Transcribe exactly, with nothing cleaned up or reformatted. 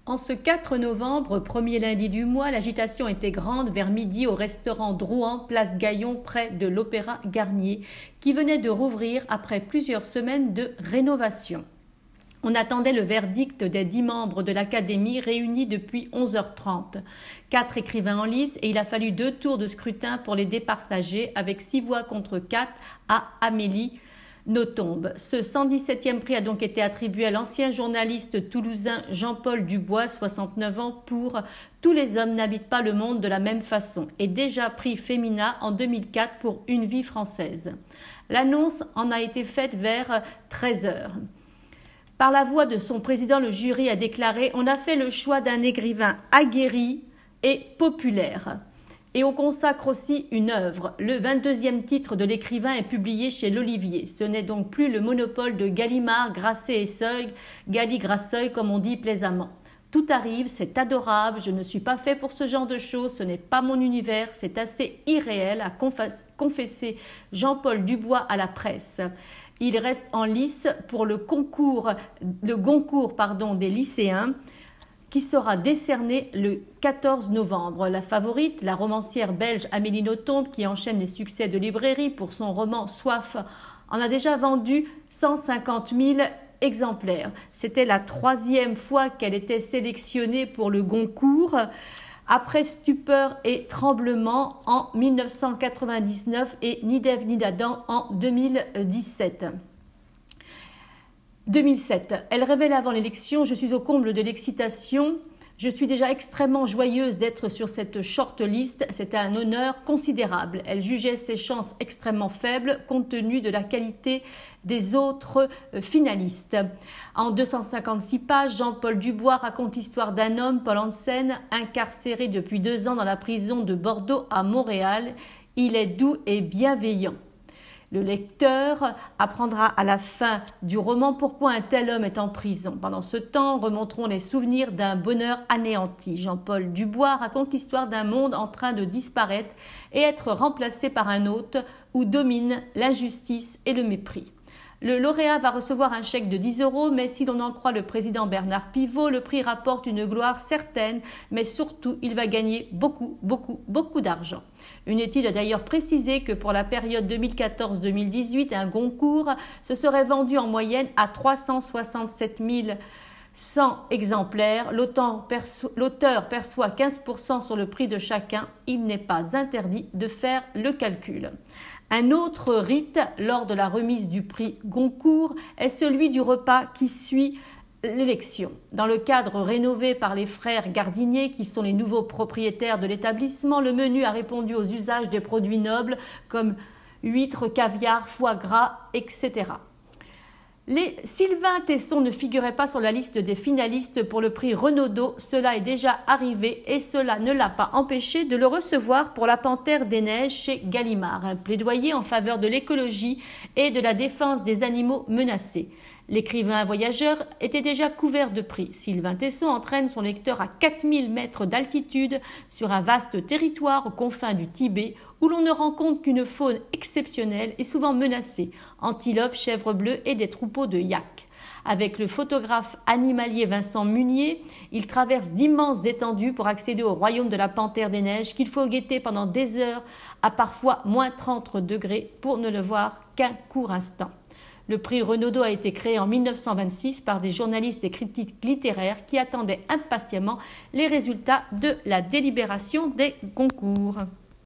En ce quatre novembre, premier lundi du mois, l'agitation était grande vers midi au restaurant Drouan, place Gaillon, près de l'Opéra Garnier, qui venait de rouvrir après plusieurs semaines de rénovation. On attendait le verdict des dix membres de l'Académie réunis depuis onze heures trente. Quatre écrivains en lice et il a fallu deux tours de scrutin pour les départager avec six voix contre quatre à Amélie Nothomb. Ce cent dix-septième prix a donc été attribué à l'ancien journaliste toulousain Jean-Paul Dubois, soixante-neuf ans, pour « Tous les hommes n'habitent pas le monde de la même façon » et déjà prix Femina en deux mille quatre pour Une vie française. L'annonce en a été faite vers treize heures. Par la voix de son président, le jury a déclaré « On a fait le choix d'un écrivain aguerri et populaire ». Et on consacre aussi une œuvre. Le vingt-deuxième titre de l'écrivain est publié chez l'Olivier. Ce n'est donc plus le monopole de Gallimard, Grasset et Seuil, Gali-Grasseuil comme on dit plaisamment. Tout arrive, c'est adorable, je ne suis pas fait pour ce genre de choses, ce n'est pas mon univers, c'est assez irréel, a confessé Jean-Paul Dubois à la presse. Il reste en lice pour le concours, le Goncourt pardon, des lycéens, qui sera décerné le quatorze novembre. La favorite, la romancière belge Amélie Nothomb, qui enchaîne les succès de librairie pour son roman Soif, en a déjà vendu cent cinquante mille exemplaires. C'était la troisième fois qu'elle était sélectionnée pour le Goncourt, après Stupeur et Tremblement en mille neuf cent quatre-vingt-dix-neuf et Ni d'Ève ni d'Adam en deux mille dix-sept. deux mille sept. Elle révèle avant l'élection « Je suis au comble de l'excitation. Je suis déjà extrêmement joyeuse d'être sur cette shortlist. C'est un honneur considérable. » Elle jugeait ses chances extrêmement faibles compte tenu de la qualité des autres finalistes. En deux cent cinquante-six pages, Jean-Paul Dubois raconte l'histoire d'un homme, Paul Hansen, incarcéré depuis deux ans dans la prison de Bordeaux à Montréal. Il est doux et bienveillant. Le lecteur apprendra à la fin du roman pourquoi un tel homme est en prison. Pendant ce temps, remonteront les souvenirs d'un bonheur anéanti. Jean-Paul Dubois raconte l'histoire d'un monde en train de disparaître et être remplacé par un autre où domine l'injustice et le mépris. Le lauréat va recevoir un chèque de dix euros, mais si l'on en croit le président Bernard Pivot, le prix rapporte une gloire certaine, mais surtout, il va gagner beaucoup, beaucoup, beaucoup d'argent. Une étude a d'ailleurs précisé que pour la période deux mille quatorze deux mille dix-huit, un Goncourt se serait vendu en moyenne à trois cent soixante-sept mille cent exemplaires. L'auteur perçoit, l'auteur perçoit quinze pour cent sur le prix de chacun. Il n'est pas interdit de faire le calcul. Un autre rite lors de la remise du prix Goncourt est celui du repas qui suit l'élection. Dans le cadre rénové par les frères Gardinier, qui sont les nouveaux propriétaires de l'établissement, le menu a répondu aux usages des produits nobles comme huîtres, caviar, foie gras, et cetera. Les Sylvain Tesson ne figuraient pas sur la liste des finalistes pour le prix Renaudot. Cela est déjà arrivé et cela ne l'a pas empêché de le recevoir pour La Panthère des Neiges chez Gallimard, un plaidoyer en faveur de l'écologie et de la défense des animaux menacés. L'écrivain voyageur était déjà couvert de prix. Sylvain Tesson entraîne son lecteur à quatre mille mètres d'altitude sur un vaste territoire aux confins du Tibet où l'on ne rencontre qu'une faune exceptionnelle et souvent menacée, antilopes, chèvres bleues et des troupeaux de yaks. Avec le photographe animalier Vincent Munier, il traverse d'immenses étendues pour accéder au royaume de la Panthère des Neiges qu'il faut guetter pendant des heures à parfois moins trente degrés pour ne le voir qu'un court instant. Le prix Renaudot a été créé en mille neuf cent vingt-six par des journalistes et critiques littéraires qui attendaient impatiemment les résultats de la délibération des concours.